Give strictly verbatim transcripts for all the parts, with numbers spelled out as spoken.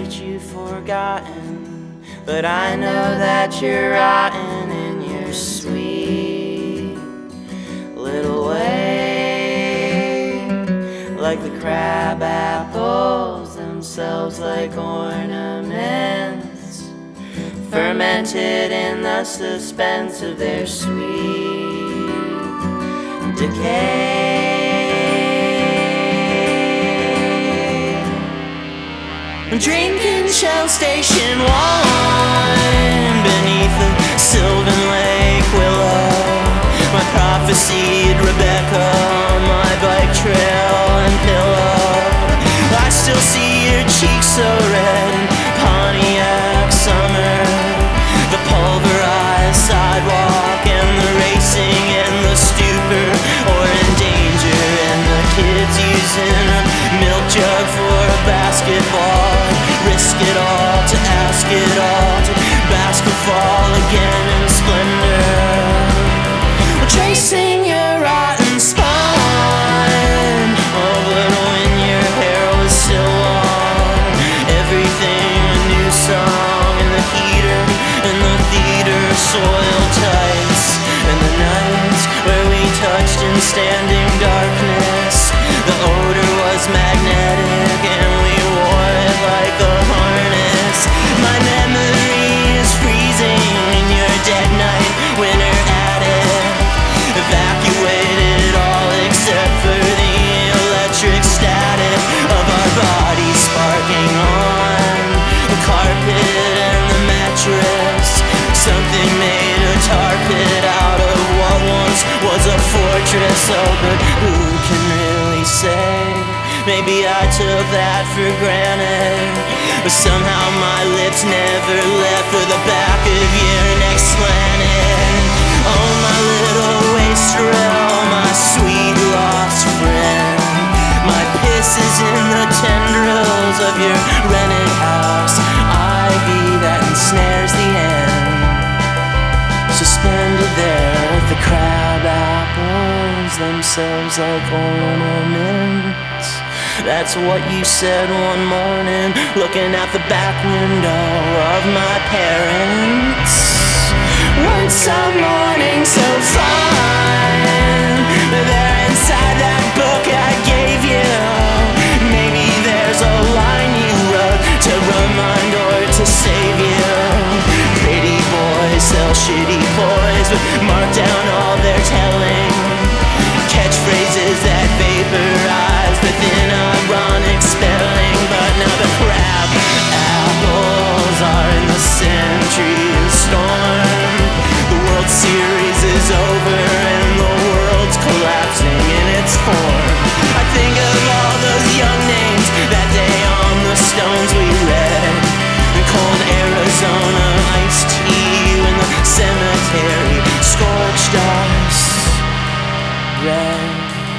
that you've forgotten, but I know that you're rotten in your sweet little way. Like the crab apples themselves, like ornaments, fermented in the suspense of their sweet decay. Drinking Shell Station wine beneath the Sylvan Lake willow. My prophesied Rebecca on my bike trail and pillow. I still see your cheeks so red in Pontiac summer. The pulverized sidewalk and the racing and the stupor, or in danger and the kids using a milk jug for a basketball. Risk it all to ask it all, to bask and fall again in splendor. We're chasing your rotten spine. Oh, but when your hair was still long, everything a new song, and the heater and the theater soil tights, and the nights where we touched in standing darkness. The odor was magnetic and we wore it like a harness. My memory is freezing in your dead night winter attic. Evacuated all except for the electric static of our bodies sparking on the carpet and the mattress. Something made a tar pit out of what once was a fortress. Oh, but who can really say? Maybe I took that for granted, but somehow my lips never left for the back of your neck slanted. Oh, my little wastrel, my sweet lost friend. My piss is in the tendrils of your rented house, ivy that ensnares the end. Suspended there with the crab apples themselves like ornaments. That's what you said one morning, looking out the back window of my parents. Weren't some mornings so fine? They're inside that book I gave you. Maybe there's a line you wrote to remind or to save you. Pretty boys sell shitty boys, but mark down all their telling. Catchphrases that vaporize within ironic spelling. But now the crab apples are in the century storm. The World Series is over and the world's collapsing in its form. I think of all those young names that day on the stones we read. And cold Arizona iced tea when the cemetery scorched us red.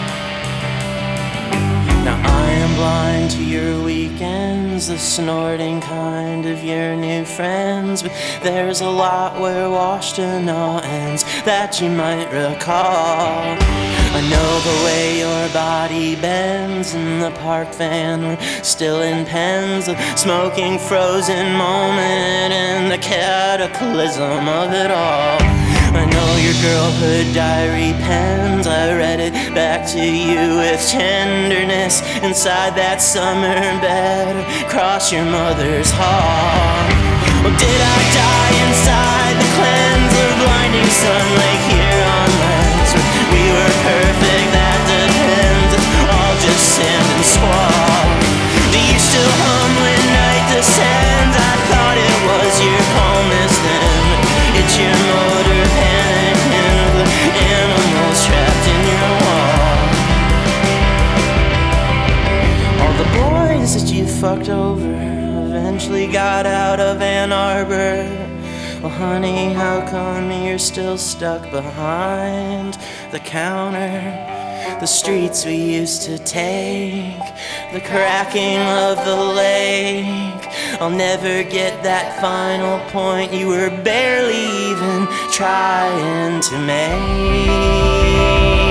Now I am blind to your weekends, the snorting kind of your new friends, but there's a lot where Washtenaw ends that you might recall. I know the way your body bends in the park van. We're still in pens, a smoking frozen moment in the cataclysm of it all. I know your girlhood diary pens. I read it back to you with tenderness inside that summer bed across your mother's hall. Or did I die inside the cleanse of blinding sunlight here on lands? We were perfect, that depends. It's all just sand and squall. Do you still hum when night descends? I thought it was your calmness then. It's your motor panic and the animals trapped in your wall. All the boys that you fucked over eventually got out of Ann Arbor. Well, honey, how come you're still stuck behind the counter? The streets we used to take, the cracking of the lake. I'll never get that final point you were barely even trying to make.